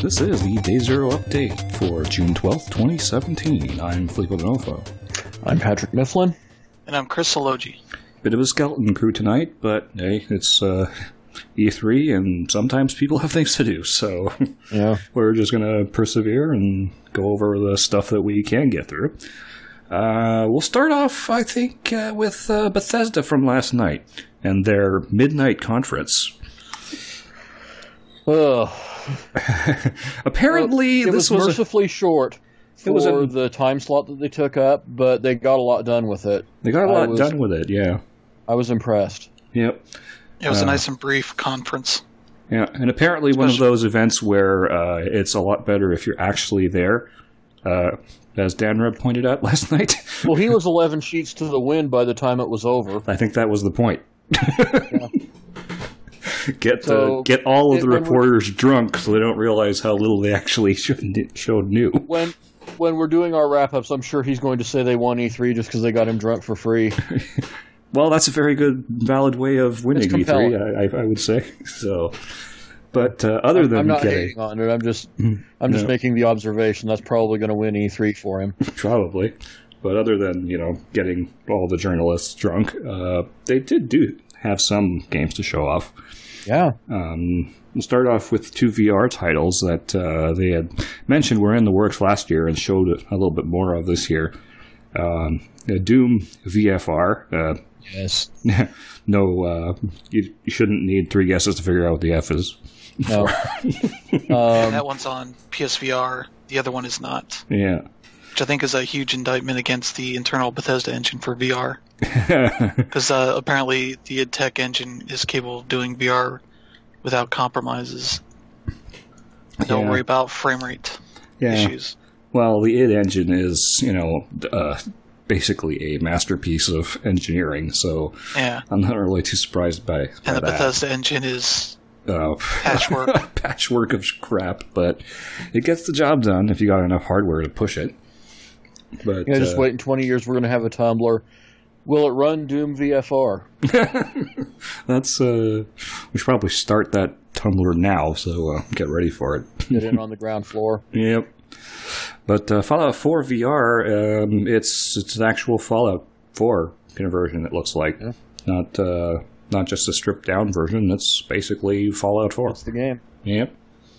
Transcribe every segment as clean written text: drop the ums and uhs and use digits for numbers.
This is the Day Zero update for June 12th, 2017. I'm Filippo D'Onofrio. I'm Patrick Mifflin. And I'm Chris Sologi. Bit of a skeleton crew tonight, but hey, it's E3 and sometimes people have things to do, so Yeah. we're just going to persevere and go over the stuff that we can get through. We'll start off, I think, with Bethesda from last night and their midnight conference. Ugh. Apparently, it this was mercifully short for the time slot that they took up, but they got a lot done with it. They got a lot done with it, yeah. I was impressed. Yep. It was a nice and brief conference. Yeah, and apparently one of those events where it's a lot better if you're actually there, as Dan Rudd pointed out last night. Well, he was 11 sheets to the wind by the time it was over. I think that was the point. Yeah. Get all of the reporters drunk so they don't realize how little they actually showed new. When we're doing our wrap-ups, I'm sure he's going to say they won E3 just because they got him drunk for free. Well, that's a very good, valid way of winning E3, I would say. So, but other than I'm not getting hating on it. I'm just making the observation that's probably going to win E3 for him. Probably, but other than getting all the journalists drunk, they did have some games to show off. Yeah. We'll start off with two VR titles that they had mentioned were in the works last year and showed a little bit more of this year. Doom VFR. Yes. No, you shouldn't need three guesses to figure out what the F is. No. That one's on PSVR. The other one is not. Yeah. Which I think is a huge indictment against the internal Bethesda engine for VR. Because apparently the id Tech engine is capable of doing VR without compromises. Don't worry about frame rate issues. Well, the id engine is, basically a masterpiece of engineering, so I'm not really too surprised by And the that. Bethesda engine is patchwork. Patchwork of crap, but it gets the job done if you got enough hardware to push it. But just wait in 20 years, we're going to have a Tumblr. Will it run Doom VFR? That's we should probably start that Tumblr now, so get ready for it. Get in on the ground floor. Yep. But Fallout 4 VR, it's an actual Fallout 4 conversion, it looks like. Yeah. Not just a stripped down version, it's basically Fallout 4. That's the game. Yep.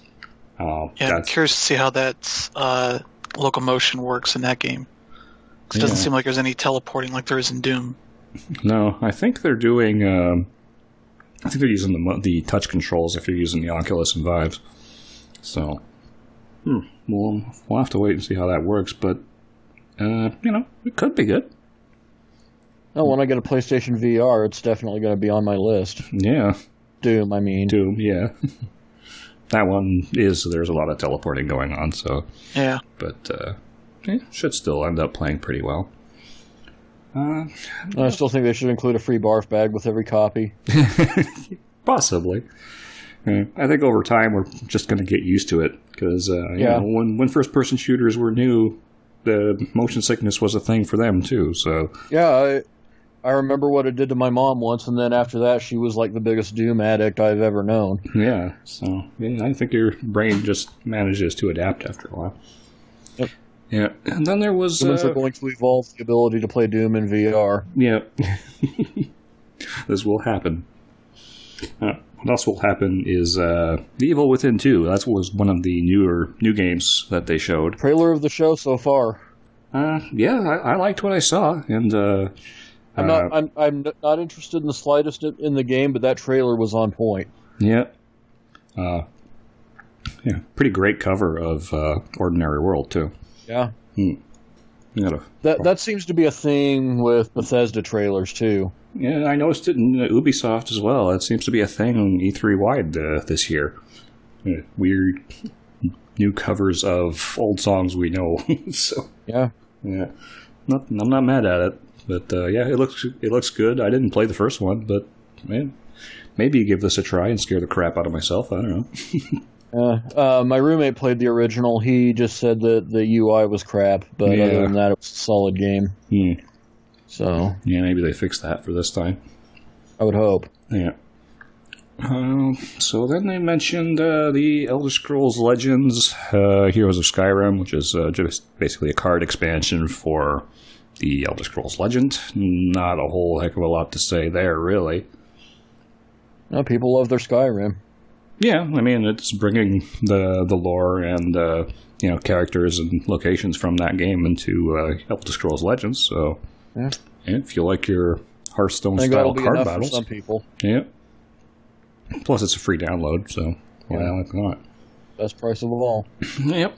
I'm curious to see how that locomotion works in that game. It doesn't seem like there's any teleporting like there is in Doom. No, I think they're doing. I think they're using the touch controls if you're using the Oculus and Vive. So, we'll have to wait and see how that works. But it could be good. Oh, when I get a PlayStation VR, it's definitely going to be on my list. Yeah, Doom. Yeah. That one is. There's a lot of teleporting going on. So yeah, but. Should still end up playing pretty well. I still think they should include a free barf bag with every copy. Possibly. I think over time we're just going to get used to it because when first-person shooters were new, the motion sickness was a thing for them too. So yeah, I remember what it did to my mom once, and then after that, she was like the biggest Doom addict I've ever known. Yeah, so I think your brain just manages to adapt after a while. Yep. Yeah, and then there was... Humans are going to evolve the ability to play Doom in VR. Yeah. This will happen. What else will happen is The Evil Within 2. That was one of the new games that they showed. Trailer of the show so far. I liked what I saw, and... I'm not interested in the slightest in the game, but that trailer was on point. Yeah. Pretty great cover of Ordinary World, too. Yeah. That seems to be a thing with Bethesda trailers, too. Yeah, I noticed it in Ubisoft as well. It seems to be a thing E3-wide this year. Weird new covers of old songs we know. So yeah. I'm not mad at it. But it looks good. I didn't play the first one, but maybe give this a try and scare the crap out of myself. I don't know. My roommate played the original. He just said that the UI was crap, but other than that, it was a solid game. So maybe they fixed that for this time. I would hope. Yeah. So then they mentioned the Elder Scrolls Legends, Heroes of Skyrim, which is just basically a card expansion for the Elder Scrolls Legend. Not a whole heck of a lot to say there, really. No, people love their Skyrim. Yeah, I mean, it's bringing the lore and characters and locations from that game into Elder Scrolls Legends. So, yeah, if you like your Hearthstone-style card battles, for some people. Yeah. Plus, it's a free download, so why not? Best price of all. Yep.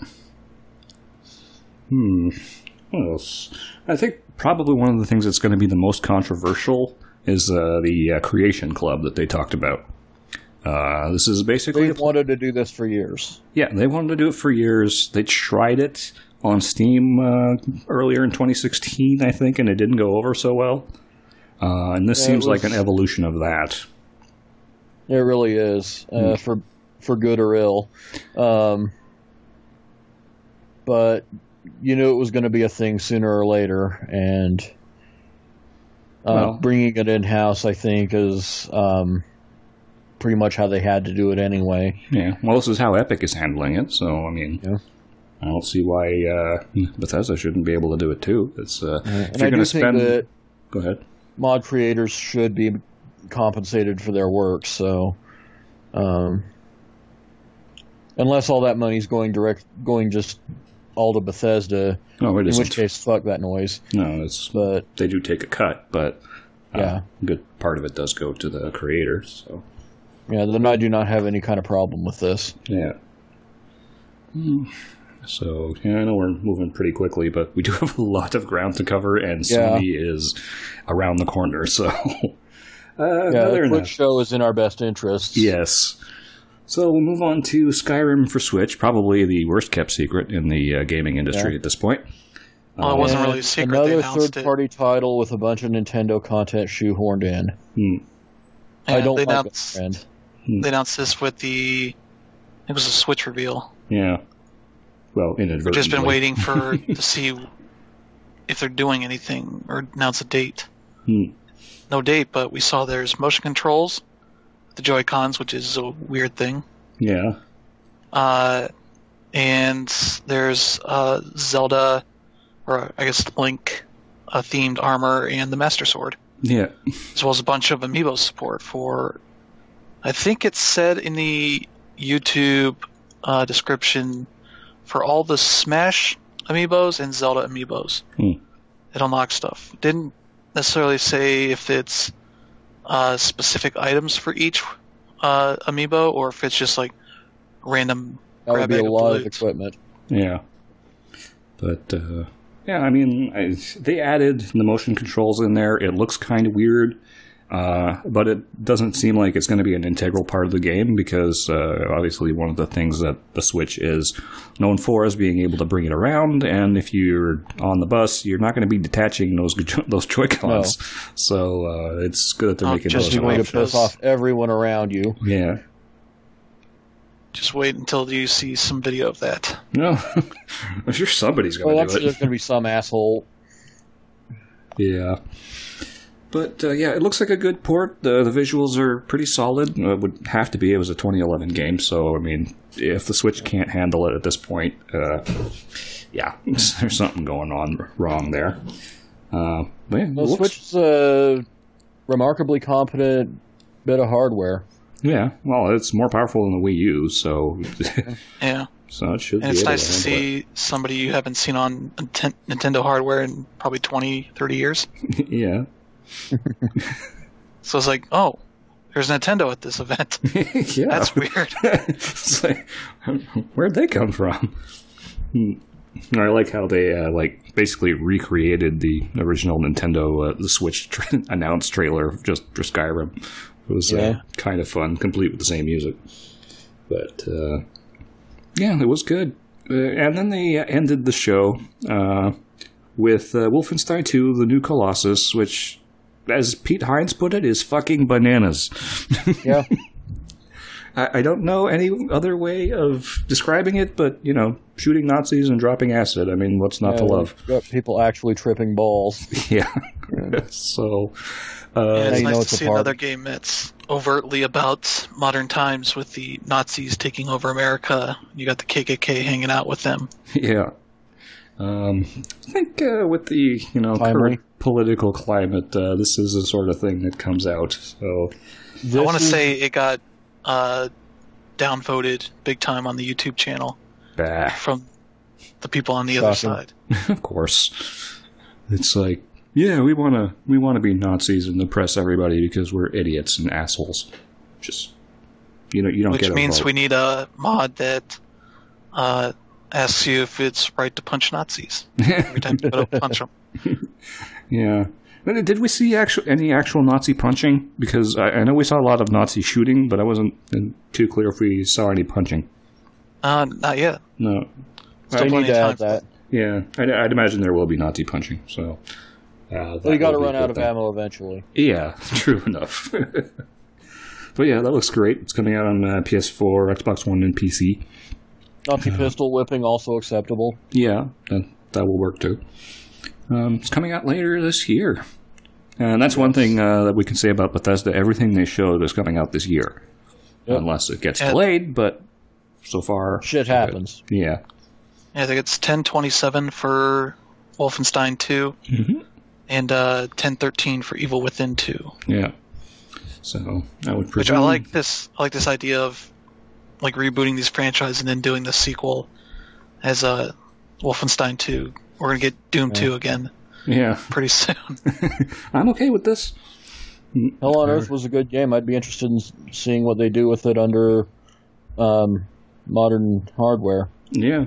What else? I think probably one of the things that's going to be the most controversial is the Creation Club that they talked about. This is basically... They wanted to do this for years. Yeah, they wanted to do it for years. They tried it on Steam earlier in 2016, I think, and it didn't go over so well. And this seems like an evolution of that. It really is, for good or ill. But you knew it was going to be a thing sooner or later, and bringing it in-house, I think, is pretty much how they had to do it anyway. Yeah, well, this is how Epic is handling it, so, I mean, I don't see why Bethesda shouldn't be able to do it, too. It's, if you're going to spend... Go ahead. Mod creators should be compensated for their work, so unless all that money's going just all to Bethesda, in which case fuck that noise. No, they do take a cut, but a good part of it does go to the creators. So then I do not have any kind of problem with this. Yeah. So, I know we're moving pretty quickly, but we do have a lot of ground to cover, and Sony is around the corner, so... the Twitch show is in our best interest. Yes. So we'll move on to Skyrim for Switch, probably the worst-kept secret in the gaming industry at this point. Well, it wasn't really a secret. Another third-party title with a bunch of Nintendo content shoehorned in. I don't like that trend. They announced this with it was a Switch reveal. Yeah. Well, inadvertently. We've just been waiting to see if they're doing anything or announce a date. No date, but we saw there's motion controls, the Joy-Cons, which is a weird thing. Yeah. And there's Zelda, or I guess Link, themed armor and the Master Sword. Yeah. As well as a bunch of amiibo support for, I think it said in the YouTube description, for all the Smash amiibos and Zelda amiibos. It unlocks stuff. Didn't necessarily say if it's specific items for each amiibo or if it's just like random. That would be a lot of equipment. Yeah. But, I mean, they added the motion controls in there. It looks kind of weird. But it doesn't seem like it's going to be an integral part of the game because obviously one of the things that the Switch is known for is being able to bring it around, and if you're on the bus, you're not going to be detaching those Joy-Cons. No. So it's good that they're making those. Just going to piss off everyone around you. Yeah. Just wait until you see some video of that. No, I'm sure somebody's going to do it. There's going to be some asshole. Yeah. But, it looks like a good port. The visuals are pretty solid. It would have to be. It was a 2011 game, so, I mean, if the Switch can't handle it at this point, there's something going on wrong there. The Switch is a remarkably competent bit of hardware. Yeah, well, it's more powerful than the Wii U, so... Yeah. So it should be. And it's nice to see somebody you haven't seen on Nintendo hardware in probably 20, 30 years. Yeah. So it's like, oh, there's Nintendo at this event. Yeah. That's weird. It's like, where'd they come from? I like how they basically recreated the original Nintendo the Switch announced trailer just for Skyrim. It was kind of fun, complete with the same music. But it was good. And then they ended the show with Wolfenstein 2: The New Colossus, which, as Pete Hines put it, is fucking bananas. Yeah. I don't know any other way of describing it, but, shooting Nazis and dropping acid. I mean, what's not to love? Got people actually tripping balls. Yeah. So... it's nice to see another game that's overtly about modern times with the Nazis taking over America. You got the KKK hanging out with them. Yeah. I think with the current political climate, this is the sort of thing that comes out. So I want to say it got downvoted big time on the YouTube channel from the people on the other side. Of course, it's like, yeah, we want to be Nazis and oppress everybody because we're idiots and assholes. Just you don't Which get. Which means we need a mod that asks you if it's right to punch Nazis every time you go to punch them. Yeah. Did we see any actual Nazi punching? Because I know we saw a lot of Nazi shooting, but I wasn't too clear if we saw any punching. Not yet. No. I need to add that. Yeah, I'd imagine there will be Nazi punching. So. You got to run out of ammo eventually. Yeah, true enough. But yeah, that looks great. It's coming out on PS4, Xbox One, and PC. Nazi pistol whipping also acceptable. Yeah, that will work too. It's coming out later this year. And that's one thing that we can say about Bethesda. Everything they showed is coming out this year. Yep. Unless it gets delayed, but so far... Shit happens. Yeah. I think it's 10/27 for Wolfenstein 2, and 10/13 for Evil Within 2. Yeah. So, I would presume... Which I like this idea of like rebooting these franchises and then doing the sequel as Wolfenstein 2. We're going to get Doom 2 again. Yeah. Pretty soon. I'm okay with this. Hell on Earth was a good game. I'd be interested in seeing what they do with it under modern hardware. Yeah.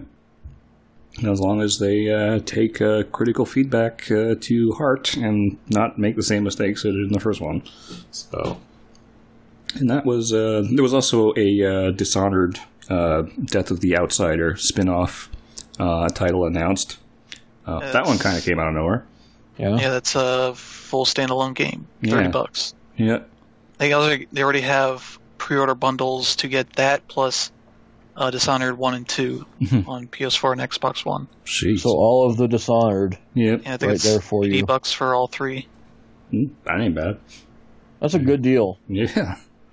As long as they take critical feedback to heart and not make the same mistakes they did in the first one. So, and that was there was also a Dishonored Death of the Outsider spin-off title announced. That one kind of came out of nowhere. Yeah, that's a full standalone game. $30. Yeah. They already have pre-order bundles to get that plus Dishonored 1 and 2 on PS4 and Xbox One. Jeez. So all of the Dishonored. Yep. Yeah, I think it's there for you. $80 for all three. That ain't bad. That's a good deal. Yeah.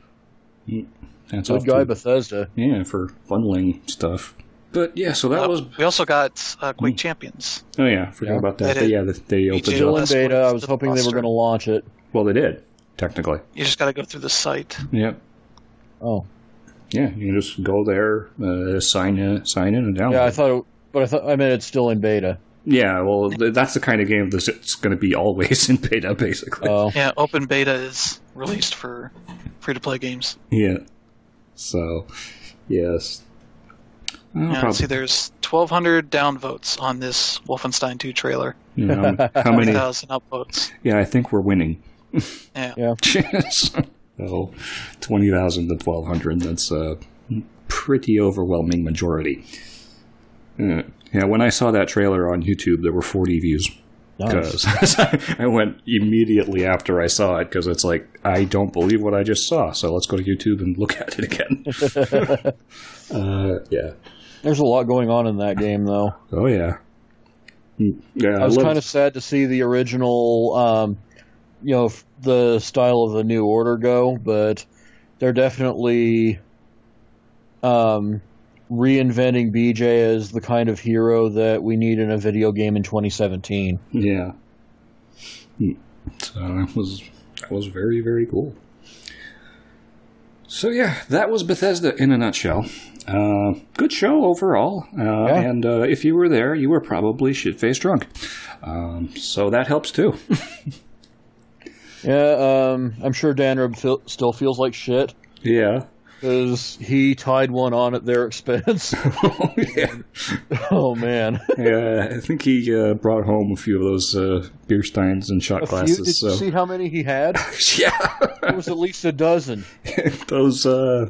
That's good guy, Bethesda. Yeah, for bundling stuff. But yeah, so that was... We also got Quake Champions. Oh yeah, forgot about that. They opened it still in beta. I was hoping they were going to launch it. Well, they did, technically. You just got to go through the site. Yep. Oh. Yeah, you can just go there, sign in, and download. Yeah, I meant it's still in beta. Yeah, well, that's the kind of game that's going to be always in beta, basically. Oh. Yeah, open beta is released for free-to-play games. Yeah. So, yes. See, there's 1,200 downvotes on this Wolfenstein 2 trailer. Yeah, how many? 1,000 upvotes. Yeah, I think we're winning. Yeah. So, 20,000 to 1,200, that's a pretty overwhelming majority. Yeah, when I saw that trailer on YouTube, there were 40 views. Nice. I went immediately after I saw it, because it's like, I don't believe what I just saw, so let's go to YouTube and look at it again. Yeah. There's a lot going on in that game, though. Oh, yeah. Yeah, I was kind of sad to see the original, the style of the New Order go, but they're definitely reinventing BJ as the kind of hero that we need in a video game in 2017. Yeah. So that was very, very cool. So yeah, that was Bethesda in a nutshell. Good show overall, and if you were there, you were probably shit-faced drunk. So that helps too. Yeah, I'm sure Danrub still feels like shit. Yeah. Because he tied one on at their expense. Oh, yeah. Oh, man. Yeah, I think he brought home a few of those beer steins and shot glasses. Did you see how many he had? Yeah. It was at least a dozen. Those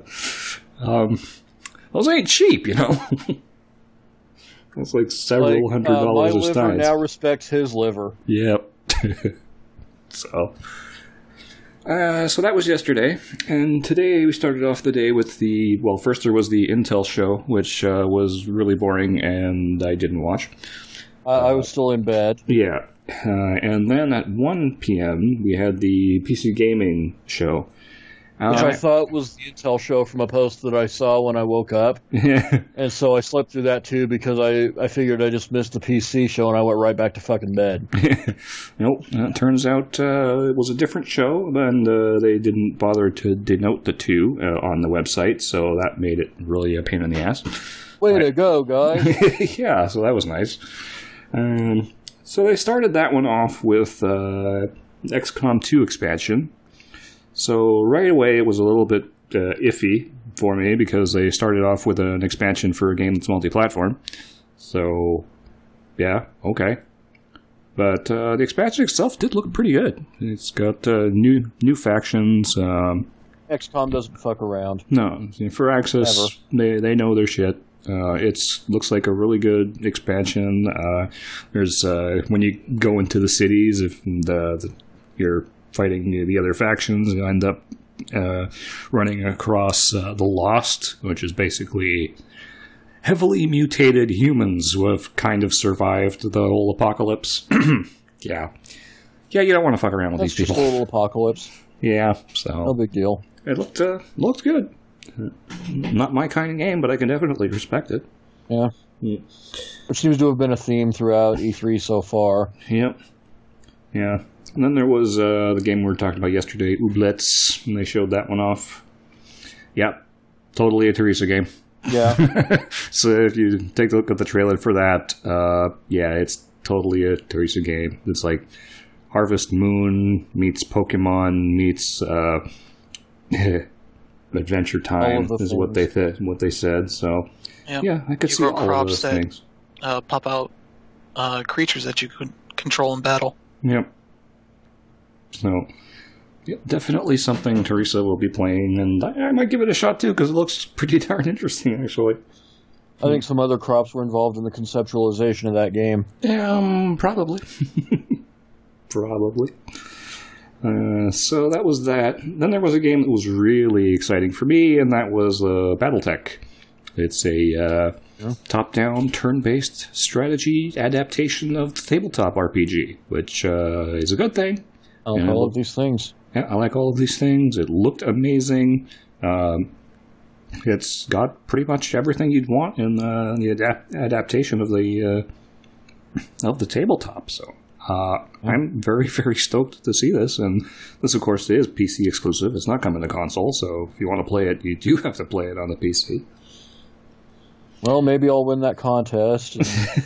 ain't cheap, you know. It's like several $100 a stein. My liver now respects his liver. Yep. So, So that was yesterday, and today we started off the day with first there was the Intel show, which was really boring, and I didn't watch. I was still in bed. Yeah. And then at 1 p.m., we had the PC Gaming show. Which I thought was the Intel show from a post that I saw when I woke up. And so I slept through that too because I figured I just missed the PC show and I went right back to fucking bed. Nope. It turns out it was a different show, and they didn't bother to denote the two on the website, so that made it really a pain in the ass. Way to go, guys. Yeah, so that was nice. So they started that one off with XCOM 2 expansion. So right away it was a little bit iffy for me because they started off with an expansion for a game that's multi-platform. So, yeah, okay. But the expansion itself did look pretty good. It's got new factions. XCOM doesn't fuck around. No, for Access, they know their shit. It looks like a really good expansion. There's when you go into the cities, if you're fighting the other factions, you end up running across the Lost, which is basically heavily mutated humans who have kind of survived the whole apocalypse. Yeah, you don't want to fuck around with these people. Just a little apocalypse. Yeah, so no big deal. It looked good. Not my kind of game, but I can definitely respect it. Yeah. Which seems to have been a theme throughout E3 so far. Yep. Yeah. And then there was the game we were talking about yesterday, Ooblets, and they showed that one off. Yep. Totally a Teresa game. Yeah. So if you take a look at the trailer for that, yeah, it's totally a Teresa game. It's like Harvest Moon meets Pokemon meets Adventure Time is what they said. So yeah, I could see all of those things. Pop out creatures that you could control in battle. Yep. So yeah, definitely something Teresa will be playing, and I might give it a shot too because it looks pretty darn interesting actually. I think some other crops were involved in the conceptualization of that game. Probably. Probably. So that was that. Then there was a game that was really exciting for me, and that was BattleTech. It's a top-down, turn-based strategy adaptation of the tabletop RPG, which is a good thing. I like all of these things. Yeah, I like all of these things. It looked amazing. It's got pretty much everything you'd want in the adaptation of the tabletop. So I'm very, very stoked to see this. And this, of course, is PC exclusive. It's not coming to console. So if you want to play it, you do have to play it on the PC. Well, maybe I'll win that contest.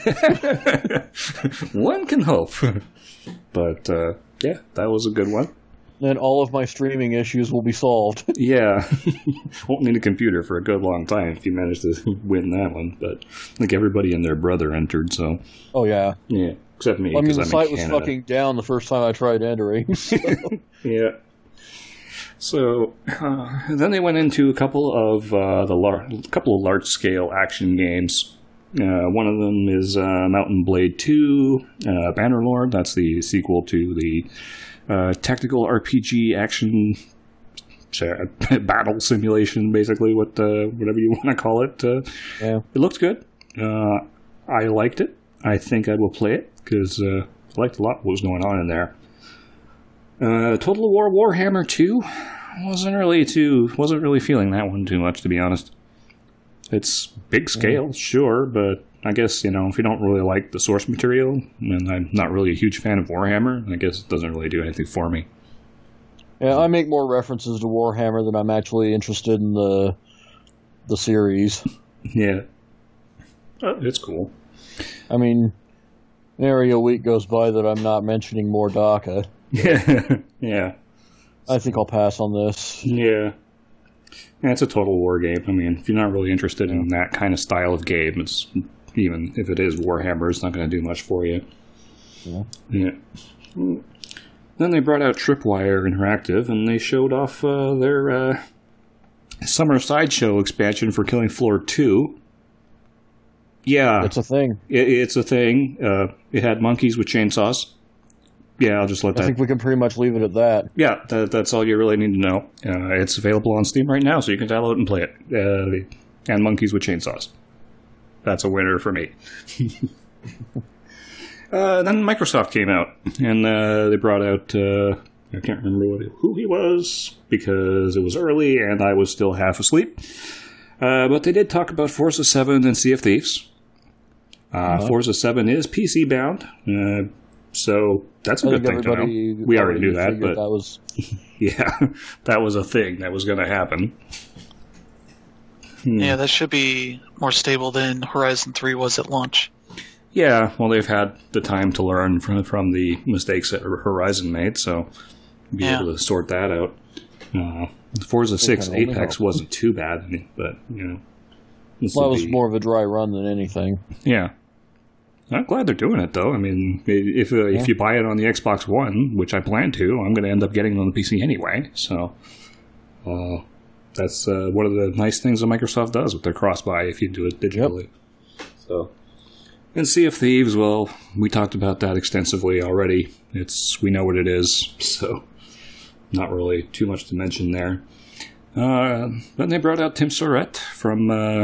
One can hope. But yeah, that was a good one. Then all of my streaming issues will be solved. Yeah. Won't need a computer for a good long time if you manage to win that one. But I think everybody and their brother entered, so... Oh, yeah. Yeah, except me, well, I mean, the site was fucking down the first time I tried entering. So. Yeah. So, then they went into a couple of large-scale action games. One of them is Mountain Blade 2, Bannerlord. That's the sequel to the tactical RPG action battle simulation, basically, whatever you want to call it. Yeah. It looks good. I liked it. I think I will play it because I liked a lot what was going on in there. Total War Warhammer 2 wasn't really feeling that one too much, to be honest. It's big scale, sure, but I guess, if you don't really like the source material, and I'm not really a huge fan of Warhammer, I guess it doesn't really do anything for me. Yeah, I make more references to Warhammer than I'm actually interested in the series. Yeah. It's cool. I mean, nary a week goes by that I'm not mentioning Mordaka. Yeah. Yeah. I think I'll pass on this. Yeah. Yeah, it's a Total War game. I mean, if you're not really interested in that kind of style of game, it's even if it is Warhammer, it's not going to do much for you. Yeah. Then they brought out Tripwire Interactive, and they showed off their Summer Sideshow expansion for Killing Floor 2. Yeah. It's a thing. It's a thing. It had monkeys with chainsaws. Yeah, I'll just let that. I think we can pretty much leave it at that. Yeah, that's all you really need to know. It's available on Steam right now, so you can download and play it. And Monkeys with Chainsaws. That's a winner for me. Then Microsoft came out, and they brought out... I can't remember who he was, because it was early and I was still half asleep. But they did talk about Forza 7 and Sea of Thieves. Forza 7 is PC bound, so that's a good thing to know. We already knew that, but that was... yeah, that was a thing that was going to happen. Yeah, that should be more stable than Horizon 3 was at launch. Yeah, well, they've had the time to learn from the mistakes that Horizon made, so be able to sort that out. Forza 6 Apex wasn't too bad, but, you know. That was more of a dry run than anything. Yeah. I'm glad they're doing it, though. I mean, if you buy it on the Xbox One, which I plan to, I'm going to end up getting it on the PC anyway. So that's one of the nice things that Microsoft does with their cross-buy if you do it digitally. Yep. So, and Sea of Thieves, well, we talked about that extensively already. We know what it is, so not really too much to mention there. Then they brought out Tim Surratt from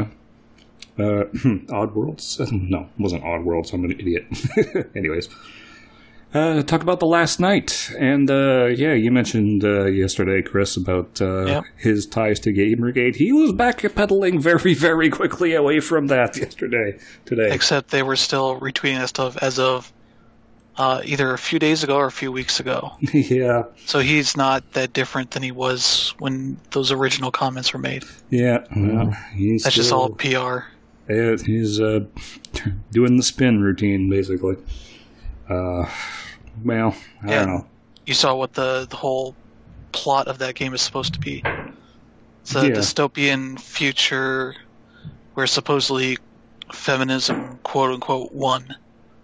Oddworlds. No, it wasn't Oddworlds. I'm an idiot. Anyways, talk about The Last Night. And, yeah, you mentioned yesterday, Chris, about his ties to Gamergate. He was backpedaling very, very quickly away from that today. Except they were still retweeting that stuff as of either a few days ago or a few weeks ago. Yeah. So he's not that different than he was when those original comments were made. Yeah. Well, that's just all PR. He's doing the spin routine, basically. Well, I don't know. You saw what the whole plot of that game is supposed to be. It's a dystopian future where supposedly feminism, quote-unquote, won.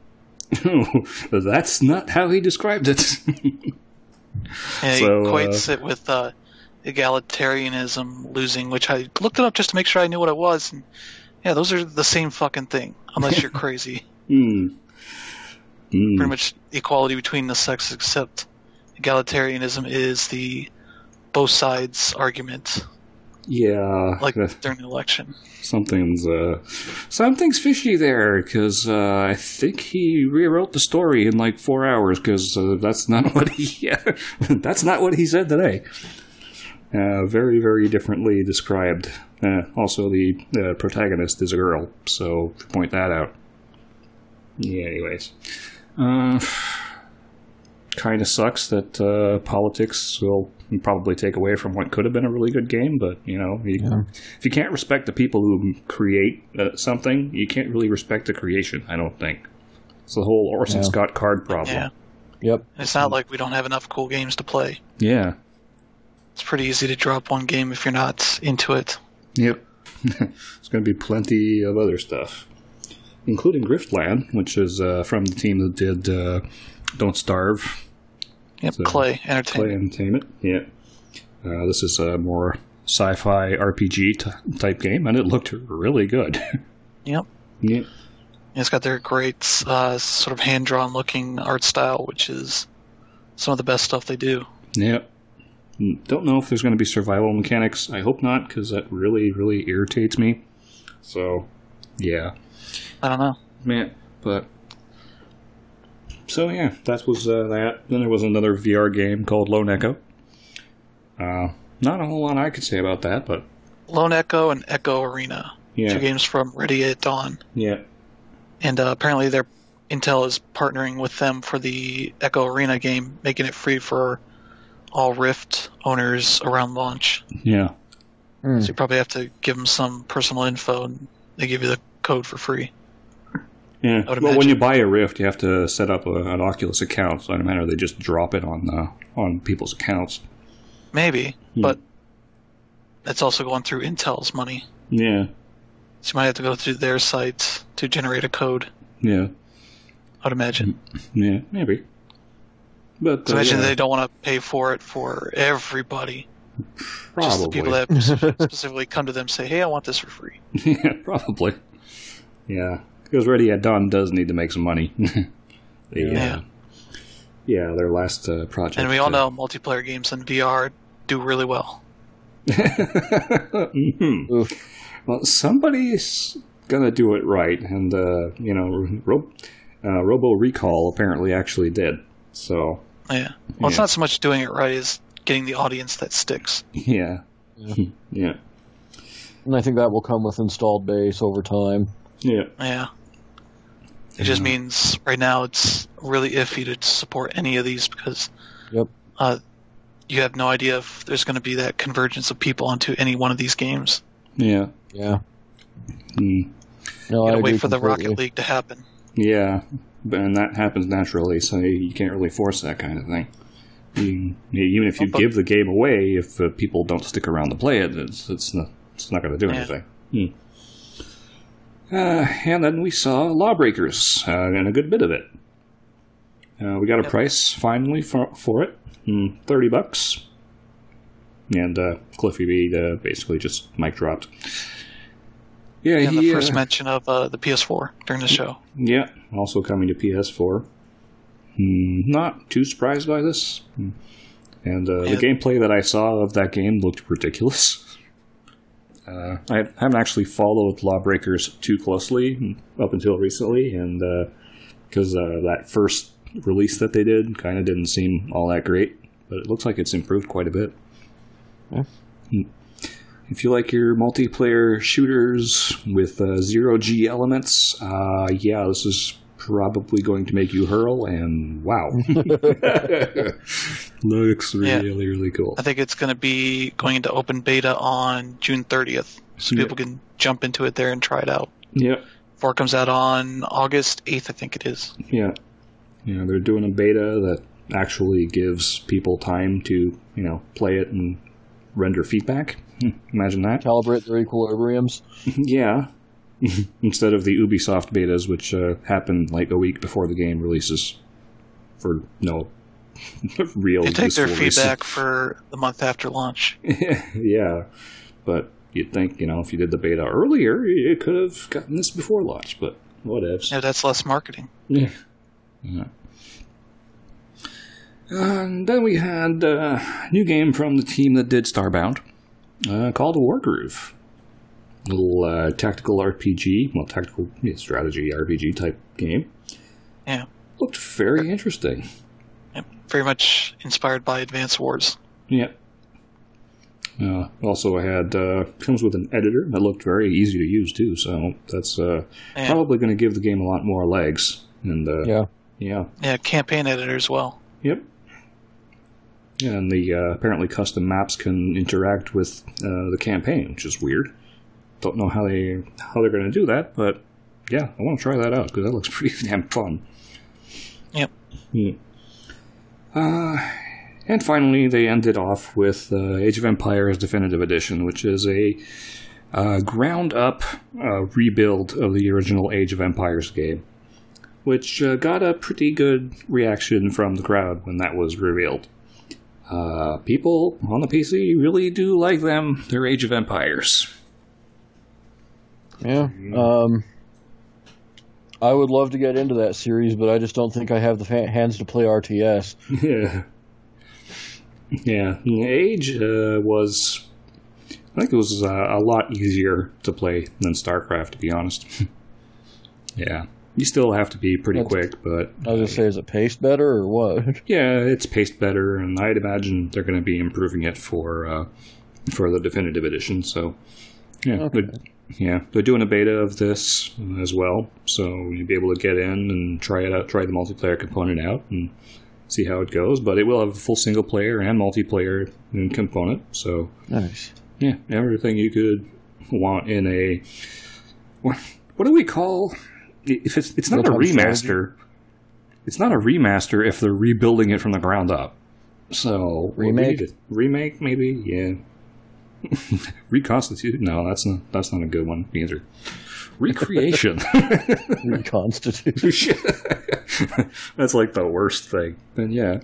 That's not how he described it. He equates it with egalitarianism losing, which I looked it up just to make sure I knew what it was. And yeah, those are the same fucking thing, unless you're crazy. Pretty much equality between the sexes, except egalitarianism is the both sides argument. Yeah. Like during the election. Something's fishy there, because I think he rewrote the story in like 4 hours, because that's not what he said today. Very, very differently described. Also, the protagonist is a girl, so to point that out. Yeah, anyways. Kind of sucks that politics will probably take away from what could have been a really good game, but, you know, if you can't respect the people who create something, you can't really respect the creation, I don't think. It's the whole Orson Scott Card problem. Yeah. Yep. It's not like we don't have enough cool games to play. Yeah. It's pretty easy to drop one game if you're not into it. Yep. There's going to be plenty of other stuff, including Griftland, which is from the team that did Don't Starve. Yep, Clay Entertainment. Yeah. This is a more sci-fi RPG type game, and it looked really good. Yep. Yeah. It's got their great sort of hand-drawn looking art style, which is some of the best stuff they do. Yeah. Don't know if there's going to be survival mechanics. I hope not, because that really, really irritates me. So, yeah. I don't know. Man, but... So, yeah, that was that. Then there was another VR game called Lone Echo. Not a whole lot I could say about that, but... Lone Echo and Echo Arena. Yeah. 2 games from Ready at Dawn. Yeah. And apparently Intel is partnering with them for the Echo Arena game, making it free for all Rift owners around launch. Yeah. So you probably have to give them some personal info, and they give you the code for free. Yeah. Well, when you buy a Rift, you have to set up an Oculus account, so I imagine they just drop it on people's accounts. Maybe, but it's also going through Intel's money. Yeah. So you might have to go through their site to generate a code. Yeah. I'd imagine. Yeah, maybe. But so imagine they don't want to pay for it for everybody. Probably. Just the people that specifically come to them and say, hey, I want this for free. Yeah, probably. Yeah. Because Ready at Dawn does need to make some money. their last project. And we all know multiplayer games in VR do really well. Mm-hmm. Well, somebody's gonna do it right, and Robo Recall apparently actually did. So yeah, well, it's not so much doing it right as getting the audience that sticks. Yeah. And I think that will come with installed base over time. Yeah. It just means right now it's really iffy to support any of these because you have no idea if there's going to be that convergence of people onto any one of these games. Yeah. Mm. No, you I gotta wait agree for the completely. Rocket League to happen. Yeah, and that happens naturally, so you can't really force that kind of thing. Even if you give the game away, if people don't stick around to play it, it's not going to do anything. And then we saw Lawbreakers, and a good bit of it. We got a price finally for it, $30, and Cliffy B basically just mic dropped. Yeah, and the first mention of the PS4 during the show. Yeah, also coming to PS4. Not too surprised by this. And the gameplay that I saw of that game looked ridiculous. I haven't actually followed Lawbreakers too closely up until recently, and because that first release that they did kind of didn't seem all that great, but it looks like it's improved quite a bit. Yeah. If you like your multiplayer shooters with zero-G elements, this is probably going to make you hurl, and wow. Looks really, really cool. I think it's going to be going into open beta on June 30th, so people can jump into it there and try it out. Yeah. Before it comes out on August 8th, I think it is. Yeah. They're doing a beta that actually gives people time to, play it and render feedback. Imagine that. Calibrate their equilibriums. Yeah. Instead of the Ubisoft betas, which happen like a week before the game releases for no real They take their useful reason. feedback for the month after launch. Yeah. But you'd think, if you did the beta earlier, you could have gotten this before launch, but whatevs. Yeah, that's less marketing. Yeah. And then we had a new game from the team that did Starbound, called Wargroove. Little tactical RPG, tactical strategy RPG type game. Yeah. Looked very interesting. Yep. Very much inspired by Advance Wars. Yeah. Also, I had comes with an editor that looked very easy to use too, so that's probably going to give the game a lot more legs. And yeah, campaign editor as well. Yep. And the apparently custom maps can interact with the campaign, which is weird. Don't know how they're going to do that, but yeah, I want to try that out because that looks pretty damn fun. Yep. And finally, they ended off with Age of Empires Definitive Edition, which is a ground-up rebuild of the original Age of Empires game, which got a pretty good reaction from the crowd when that was revealed. People on the PC really do like their Age of Empires. Yeah. I would love to get into that series, but I just don't think I have the hands to play RTS. Yeah. Age was... I think it was a lot easier to play than StarCraft, to be honest. Yeah. You still have to be pretty quick, but... I was going to say, is it paced better, or what? Yeah, it's paced better, and I'd imagine they're going to be improving it for the Definitive Edition, so... Yeah, okay. They're doing a beta of this as well, so you'll be able to get in and try it out, try the multiplayer component out, and see how it goes. But it will have a full single player and multiplayer component, so nice. Yeah, everything you could want in a what do we call? If it's not a remaster, strategy? It's not a remaster if they're rebuilding it from the ground up. So remake maybe, yeah. Reconstitute? No, that's not a good one either. Recreation. Reconstitute. That's like the worst thing. But yeah.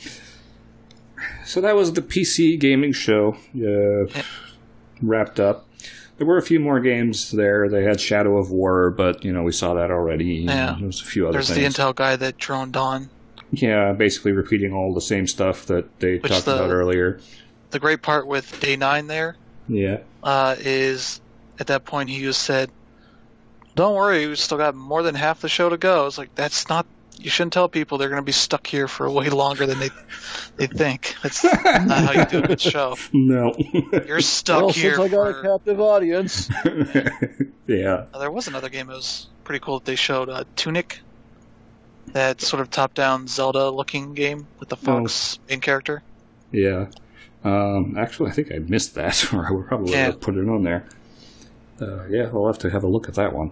So that was the PC gaming show wrapped up. There were a few more games there. They had Shadow of War, but we saw that already. Yeah. There was a few other things. There's the Intel guy that droned on. Yeah, basically repeating all the same stuff that they talked about earlier. The great part with Day 9 there is at that point he just said, don't worry, we've still got more than half the show to go. It's like, that's not, you shouldn't tell people they're going to be stuck here for way longer than they think. That's not how you do a good show. No. You're stuck here. Since I got a captive audience. Yeah. There was another game that was pretty cool that they showed, Tunic. That sort of top-down Zelda-looking game with the fox main character. Yeah. Actually, I think I missed that, or I would probably have put it on there. Yeah, I'll have to have a look at that one.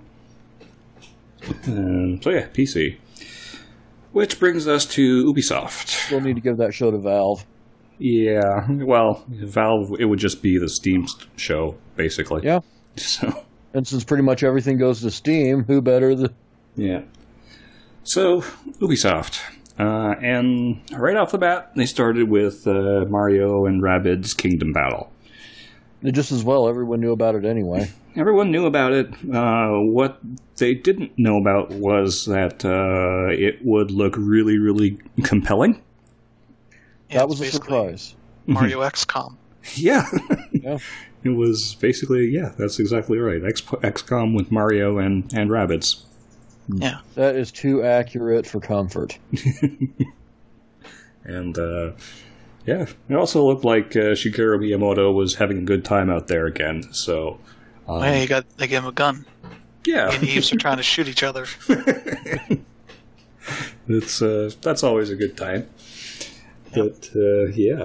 So yeah, PC. Which brings us to Ubisoft. We'll need to give that show to Valve. Yeah, well, Valve, it would just be the Steam show, basically. Yeah. So. And since pretty much everything goes to Steam, who better than... Yeah. So, Ubisoft. And right off the bat, they started with Mario and Rabbids Kingdom Battle. Just as well, everyone knew about it anyway. Everyone knew about it. What they didn't know about was that it would look really, really compelling. Yeah, that was a surprise. Mario XCOM. Yeah. Yeah. It was basically, that's exactly right. XCOM with Mario and Rabbids. Yeah. That is too accurate for comfort. And, it also looked like Shigeru Miyamoto was having a good time out there again, so... Hey, they gave him a gun. Yeah. He and Eves are trying to shoot each other. That's always a good time. But, yeah.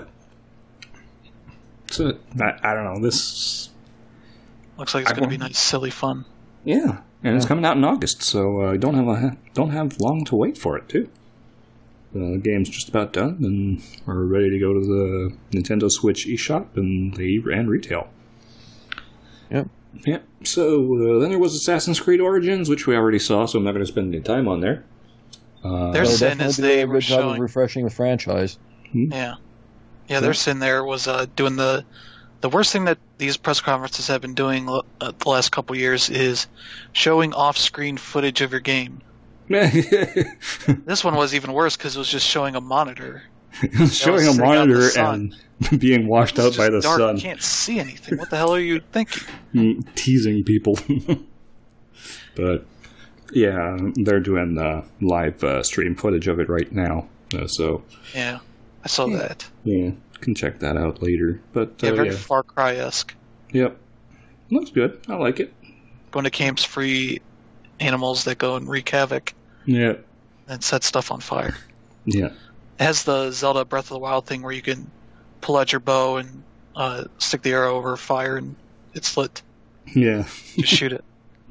So, I don't know, this... Looks like it's going to be nice, silly fun. Yeah, and it's coming out in August, so don't have long to wait for it, too. The game's just about done, and we're ready to go to the Nintendo Switch eShop and retail. Yep. Yeah. So then there was Assassin's Creed Origins, which we already saw, so I'm not going to spend any time on there. Their sin is they were job showing of refreshing the franchise. Yeah. Their sin there was doing the worst thing that these press conferences have been doing the last couple years is showing off-screen footage of your game. This one was even worse because it was just showing a monitor. Showing a monitor and being washed out by the dark. sun. You can't see anything. What the hell are you thinking? Teasing people. But, yeah, they're doing live stream footage of it right now. So yeah, I saw that. Yeah, can check that out later. But very Far Cry-esque. Yep. Looks good. I like it. Going to camps, free animals that go and wreak havoc. Yeah. And set stuff on fire. Yeah. It has the Zelda Breath of the Wild thing where you can pull out your bow and stick the arrow over fire and it's lit. Yeah. Just shoot it.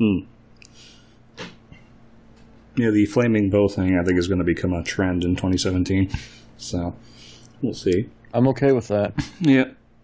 Yeah, the flaming bow thing I think is going to become a trend in 2017. So, we'll see. I'm okay with that. Yeah.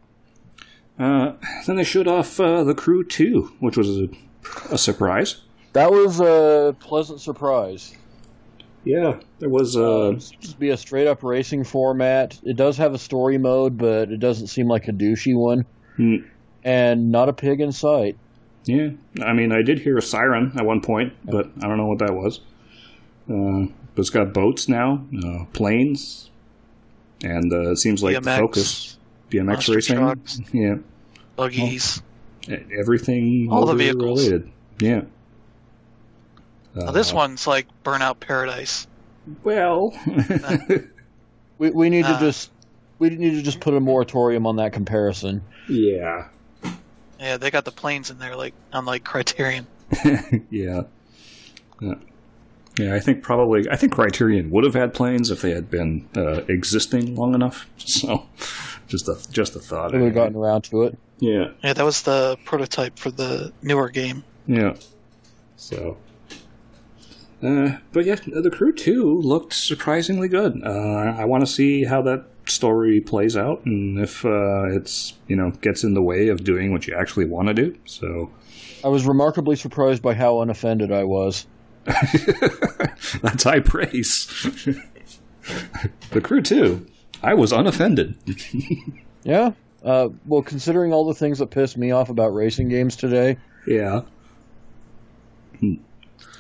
Then they showed off The Crew 2, which was a surprise. That was a pleasant surprise. Yeah, there was to be a straight-up racing format. It does have a story mode, but it doesn't seem like a douchey one. And not a pig in sight. Yeah, I mean, I did hear a siren at one point, but I don't know what that was. But it's got boats now, planes, and it seems like BMX, the focus BMX racing, trucks, yeah, buggies, everything, all the vehicles related. Yeah. Now this one's like Burnout Paradise. Well, we need to just put a moratorium on that comparison. Yeah. Yeah, they got the planes in there, like unlike Criterion. Yeah. Yeah, I think Criterion would have had planes if they had been existing long enough. So, just a thought. They would have gotten around to it. Yeah. Yeah, that was the prototype for the newer game. Yeah. So. But yeah, The Crew 2 looked surprisingly good. I want to see how that story plays out and if it's, gets in the way of doing what you actually want to do. So I was remarkably surprised by how unoffended I was. That's high praise. The Crew 2, I was unoffended. Yeah. Well, considering all the things that pissed me off about racing games today. Yeah.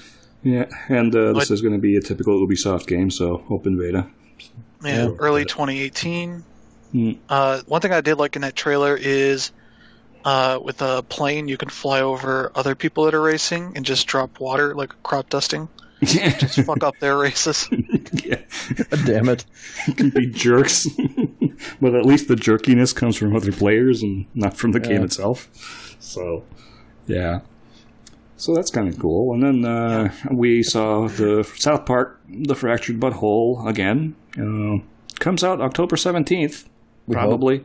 Yeah, and this is going to be a typical Ubisoft game, so open beta. Yeah, early 2018. One thing I did like in that trailer is with a plane, you can fly over other people that are racing and just drop water, like crop dusting. Just fuck up their races. Yeah. Damn it. Can be jerks. But at least the jerkiness comes from other players and not from the game itself. So, yeah. So that's kind of cool. And then we saw the South Park, The Fractured But Whole, again. Comes out October 17th, probably.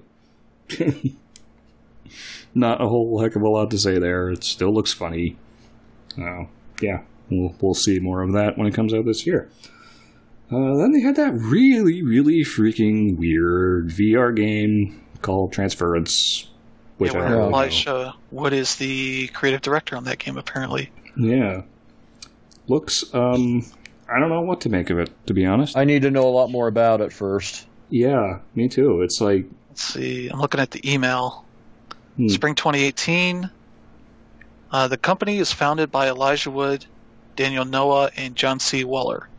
Not a whole heck of a lot to say there. It still looks funny. Yeah, we'll see more of that when it comes out this year. Then they had that really, really freaking weird VR game called Transference. Which I don't Elisha Wood is the creative director on that game, apparently. Yeah. Looks, I don't know what to make of it, to be honest. I need to know a lot more about it first. Yeah, me too. It's like... Let's see, I'm looking at the email. Spring 2018. The company is founded by Elijah Wood, Daniel Noah, and John C. Weller.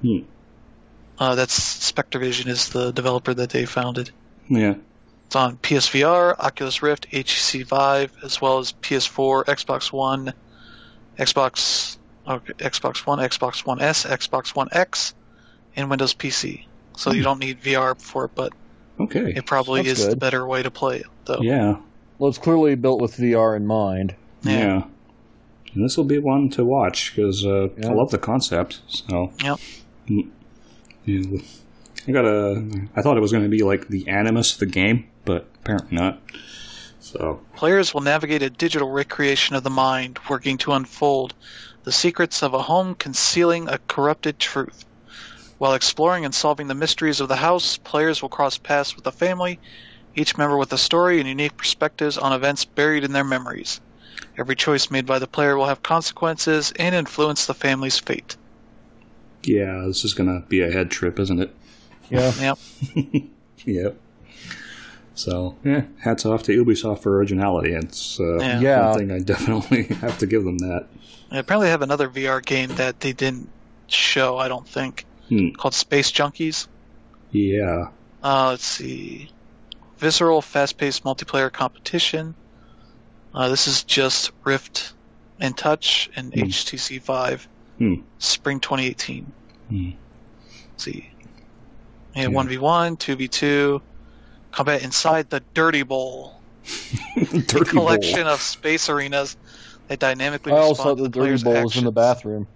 That's Spectravision is the developer that they founded. Yeah. It's on PSVR, Oculus Rift, HTC Vive, as well as PS4, Xbox One, Xbox One, Xbox One S, Xbox One X, and Windows PC. So you don't need VR for it, but it probably is the better way to play it, though. Yeah. Well, it's clearly built with VR in mind. Yeah. And this will be one to watch, because I love the concept. So. Yep. Yeah. I thought it was going to be like the Animus of the game, but apparently not. So players will navigate a digital recreation of the mind, working to unfold the secrets of a home concealing a corrupted truth. While exploring and solving the mysteries of the house, players will cross paths with the family, each member with a story and unique perspectives on events buried in their memories. Every choice made by the player will have consequences and influence the family's fate. Yeah, this is going to be a head trip, isn't it? Yeah. Yep. Yep. So, hats off to Ubisoft for originality. It's one thing I definitely have to give them that. They apparently have another VR game that they didn't show, I don't think, called Space Junkies. Yeah. Let's see. Visceral, fast-paced multiplayer competition. This is just Rift and Touch and HTC Vive. Spring 2018. Let's see. And 1v1, 2v2. Combat inside the Dirty Bowl. A collection of space arenas that dynamically respond to the Dirty Bowl was in the bathroom.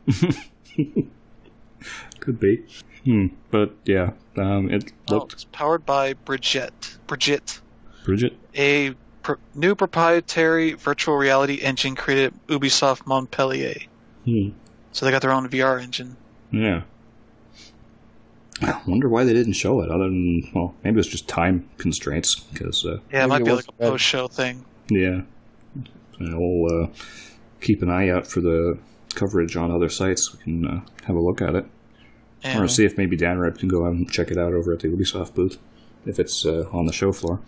Could be. But yeah, it looked... it's powered by Brigitte. Bridget? A new proprietary virtual reality engine created at Ubisoft Montpellier. So they got their own VR engine. Yeah. I wonder why they didn't show it, other than, well, maybe it was just time constraints. Cause, it might be like a post-show thing. Yeah. And we'll keep an eye out for the coverage on other sites. We can have a look at it. Or see if maybe Dan Rep can go out and check it out over at the Ubisoft booth, if it's on the show floor.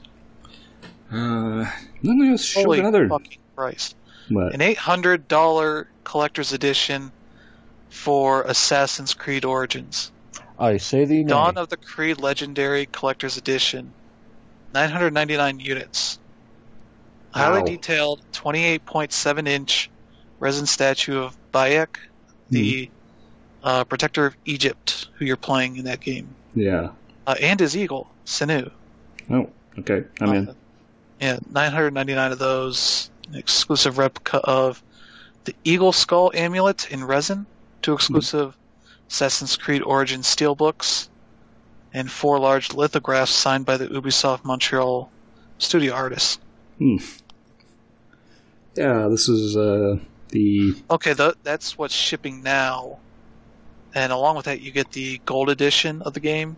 Then they showed another... fucking Christ. What? An $800 collector's edition for Assassin's Creed Origins. I say the name. Dawn of the Creed Legendary Collector's Edition. 999 units. Wow. Highly detailed 28.7-inch resin statue of Bayek, the protector of Egypt, who you're playing in that game. Yeah. And his eagle, Senu. Oh, okay. I'm in. 999 of those. An exclusive replica of the Eagle Skull Amulet in resin. 2 exclusive Assassin's Creed Origins steelbooks, and 4 large lithographs signed by the Ubisoft Montreal studio artists. Yeah, this is the... Okay, that's what's shipping now. And along with that, you get the gold edition of the game.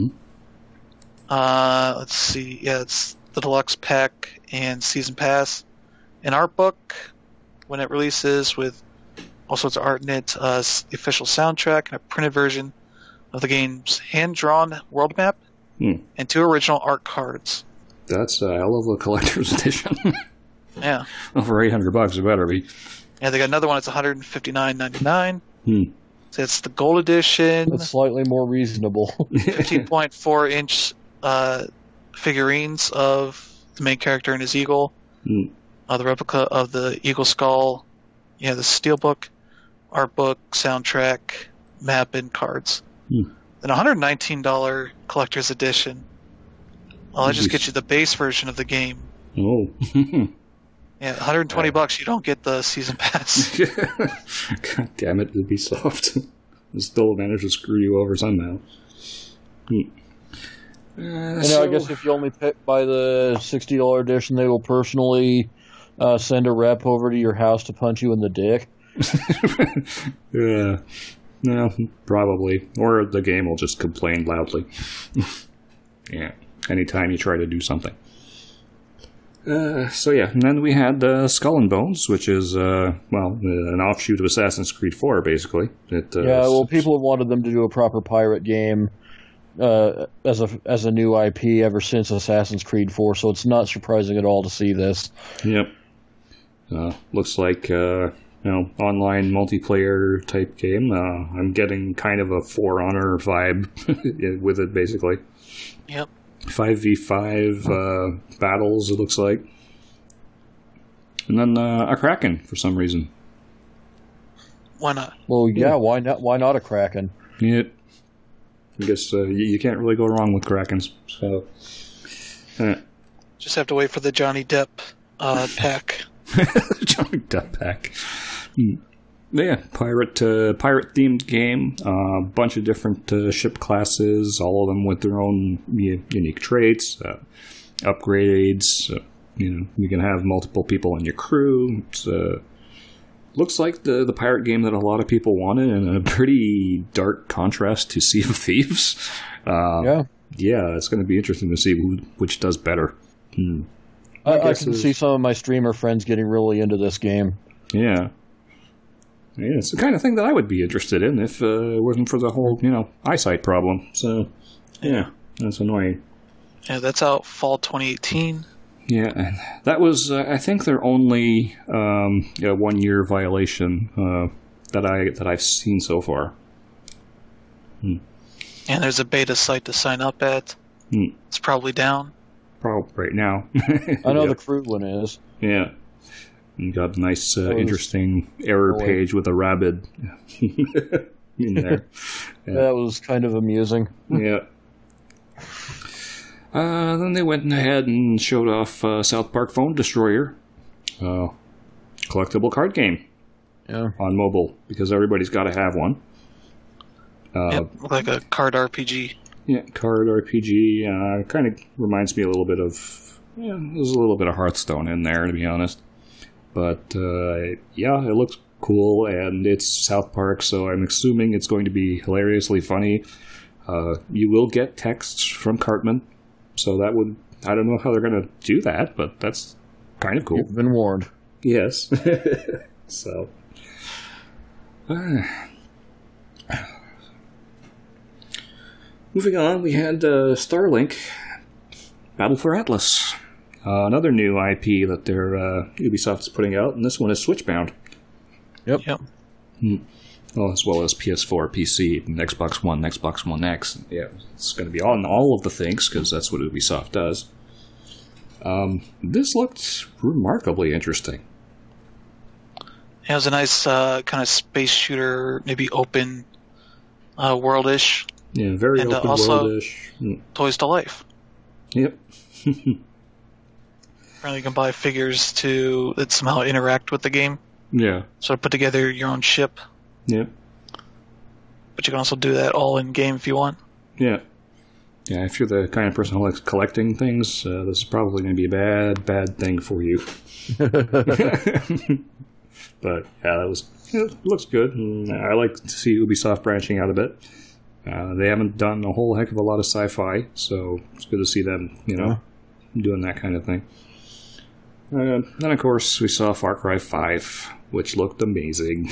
Let's see. Yeah, it's the deluxe pack and season pass. An art book when it releases with all sorts of art in it, the official soundtrack, and a printed version of the game's hand-drawn world map, and 2 original art cards. That's a hell of a collector's edition. Yeah. Well, for $800, it better be. Yeah, they got another one. It's $159.99. So it's the gold edition. It's slightly more reasonable. 15.4-inch figurines of the main character and his eagle. The replica of the eagle skull. You have the steelbook, art book, soundtrack, map, and cards. Then $119 collector's edition. I'll just get you the base version of the game. Oh. Yeah, $120. You don't get the season pass. God damn it, Ubisoft. They still managed to screw you over somehow. I guess if you only buy the $60 edition, they will personally send a rep over to your house to punch you in the dick. Yeah. No, probably. Or the game will just complain loudly. Yeah. Anytime you try to do something. And then we had Skull and Bones, which is, an offshoot of Assassin's Creed 4, basically. People have wanted them to do a proper pirate game as a new IP ever since Assassin's Creed 4, so it's not surprising at all to see this. Yep. Looks like, online multiplayer type game. I'm getting kind of a For Honor vibe with it, basically. Yep. 5v5 battles, it looks like. And then a Kraken, for some reason. Why not? Well, yeah, why not? Why not a Kraken? Yeah. I guess you can't really go wrong with Krakens. So, just have to wait for the Johnny Depp pack. Johnny Depp pack. Yeah, pirate themed game. A bunch of different ship classes, all of them with their own unique traits, upgrades. You can have multiple people in your crew. It's, looks like the pirate game that a lot of people wanted, and a pretty dark contrast to Sea of Thieves. Yeah, it's going to be interesting to see which does better. I can see some of my streamer friends getting really into this game. Yeah. Yeah, it's the kind of thing that I would be interested in if it wasn't for the whole, eyesight problem. So, yeah, that's annoying. Yeah, that's out fall 2018. Yeah, and that was, I think, their only 1-year violation that I've seen so far. And there's a beta site to sign up at. It's probably down. Probably right now. I know the crew one is. Yeah. You got a nice, interesting error page with a rabbit in there. Yeah. That was kind of amusing. Yeah. Then they went ahead and showed off South Park Phone Destroyer, collectible card game on mobile, because everybody's got to have one. Like a card RPG. Yeah, card RPG. Kind of reminds me a little bit of... there's a little bit of Hearthstone in there, to be honest. But, it looks cool, and it's South Park, so I'm assuming it's going to be hilariously funny. You will get texts from Cartman, so that would... I don't know how they're going to do that, but that's kind of cool. You've been warned. Yes. So... Moving on, we had Starlink, Battle for Atlas. Another new IP that Ubisoft is putting out, and this one is Switchbound. Yep. Well, as well as PS4, PC, and Xbox One, Xbox One X. Yeah, it's going to be on all of the things, because that's what Ubisoft does. This looked remarkably interesting. It was a nice kind of space shooter, maybe open world-ish. Yeah, very open world-ish. Toys to life. Yep. Apparently you can buy figures that somehow interact with the game. Yeah. So put together your own ship. Yep. But you can also do that all in-game if you want. Yeah. Yeah, if you're the kind of person who likes collecting things, this is probably going to be a bad thing for you. But, yeah, it looks good. And I like to see Ubisoft branching out a bit. They haven't done a whole heck of a lot of sci-fi, so it's good to see them, doing that kind of thing. Then, of course, we saw Far Cry 5, which looked amazing.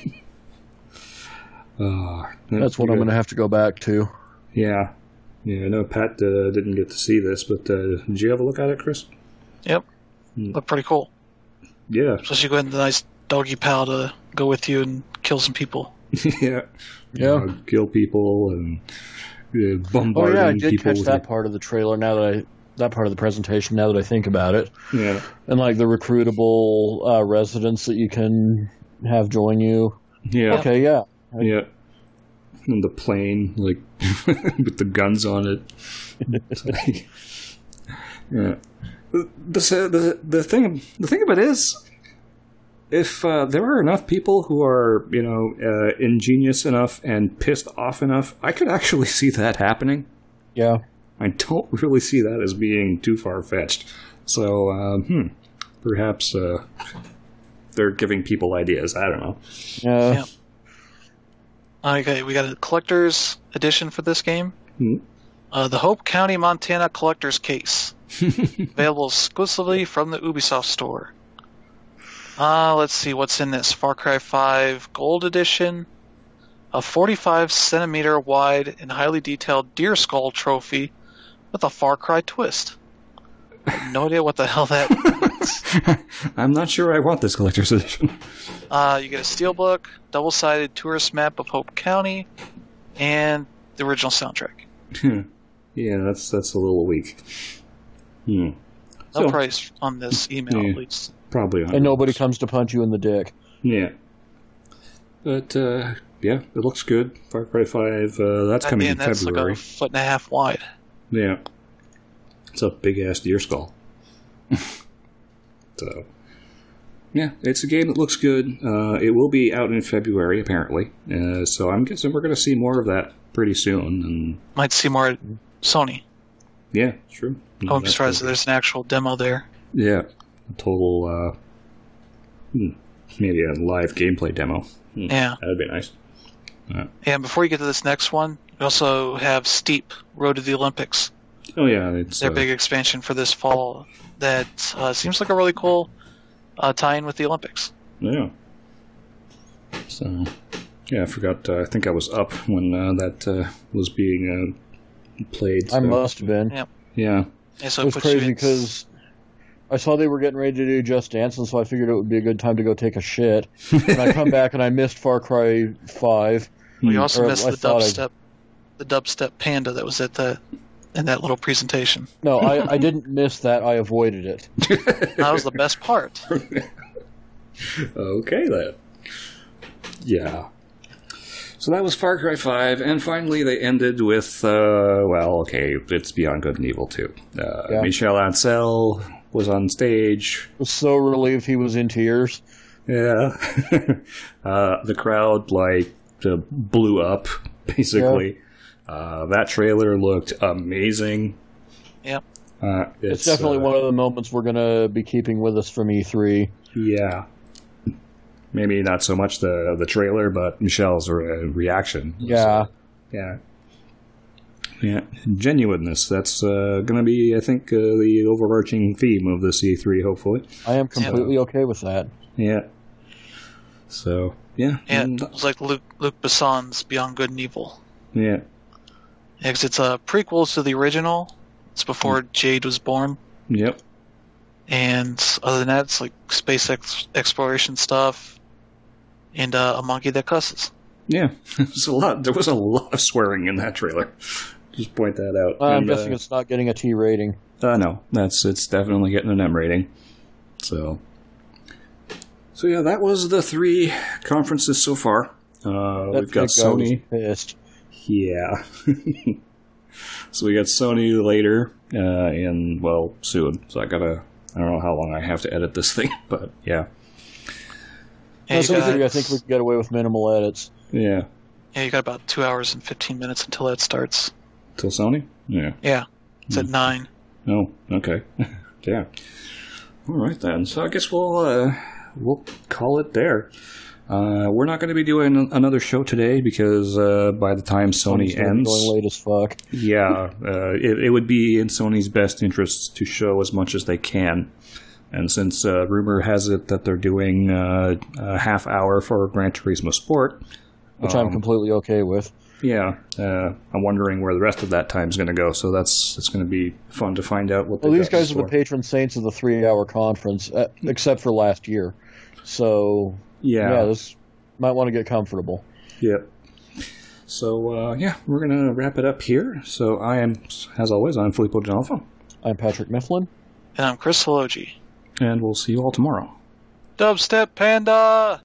That's what I'm going to have to go back to. Yeah. Yeah, I know Pat didn't get to see this, but did you have a look at it, Chris? Yep. Looked pretty cool. Yeah. Especially with a nice doggy pal to go with you and kill some people. Yeah. Yeah. Kill people and Oh bombarding yeah, I did people catch with that part of the trailer. That part of the presentation. Now that I think about it, Yeah. and like the recruitable residents that you can have join you. Yeah. Okay, yeah. Yeah. And the plane, like, with the guns on it. Yeah. The thing of it is, if there are enough people who are, ingenious enough and pissed off enough, I could actually see that happening. Yeah. I don't really see that as being too far-fetched. So, perhaps they're giving people ideas. I don't know. Yeah. Okay, we got a collector's edition for this game. Hmm. The Hope County, Montana Collector's Case. Available exclusively from the Ubisoft store. Let's see what's in this. Far Cry 5 Gold Edition. A 45 centimeter wide and highly detailed deer skull trophy with a Far Cry twist. I have no idea what the hell that is. I'm not sure I want this collector's edition. You get a steelbook, double-sided tourist map of Hope County, and the original soundtrack. Yeah, that's a little weak. No price on this email, at least. Probably. And nobody comes to punch you in the dick. Yeah. But, yeah, it looks good. Far Cry 5, that's coming in that's February. like a foot and a half wide. Yeah. It's a big-ass deer skull. So, yeah, it's a game that looks good. It will be out in February, apparently. So I'm guessing we're going to see more of that pretty soon. And Might see more at Sony. yeah, true. I wouldn't be surprised if there's an actual demo there. Yeah, a total, maybe a live gameplay demo. Yeah. That'd be nice. And before you get to this next one, we also have Steep, Road to the Olympics. Oh, yeah. It's Their big expansion for this fall that seems like a really cool tie-in with the Olympics. Yeah. So, yeah, I forgot. I think I was up when that was being played. So. I must have been. Yeah. And so It was puts you crazy in- because I saw they were getting ready to do Just Dance, and so I figured it would be a good time to go take a shit. And I come back and I missed Far Cry 5. We also Or missed I the thought dubstep panda that was in that little presentation. No, I didn't miss that. I avoided it. That was the best part. Okay, then. Yeah. So that was Far Cry 5, and finally they ended with, it's Beyond Good and Evil 2. Yeah. Michel Ancel was on stage. I was so relieved he was in tears. Yeah. The crowd, blew up, basically. That trailer looked amazing. Yep. It's definitely one of the moments we're going to be keeping with us from E3. Yeah. Maybe not so much the trailer, but Michelle's reaction. Yeah. Yeah. Yeah. Genuineness. That's going to be, I think, the overarching theme of this E3, hopefully. I am completely okay with that. Yeah. So, yeah. Yeah, it was like Luc Besson's Beyond Good and Evil. Yeah. Yeah, 'cause it's a prequel to the original. It's before Jade was born. Yep. And other than that, it's like space exploration stuff and a monkey that cusses. Yeah. There was a lot of swearing in that trailer. Just point that out. I'm guessing it's not getting a T rating. No. It's definitely getting an M rating. So yeah, that was the 3 conferences so far. We've got Sony. Pissed. Yeah. So we got Sony later, soon. So I don't know how long I have to edit this thing, but yeah. Yeah, I think we can get away with minimal edits. Yeah. Yeah, you got about 2 hours and 15 minutes until that starts. Till Sony? Yeah. Yeah, it's at 9. Oh, okay. Yeah. All right then. So I guess we'll call it there. We're not going to be doing another show today because by the time Sony ends, going late as fuck. Yeah, it would be in Sony's best interests to show as much as they can. And since rumor has it that they're doing a half hour for Gran Turismo Sport, which I'm completely okay with. Yeah, I'm wondering where the rest of that time's going to go. So it's going to be fun to find out what. Well, these guys are the patron saints of the 3-hour conference, except for last year. So this might want to get comfortable. Yep. So, we're going to wrap it up here. So I am, as always, I'm Filippo Janalfa. I'm Patrick Mifflin. And I'm Chris Halogi. And we'll see you all tomorrow. Dubstep Panda!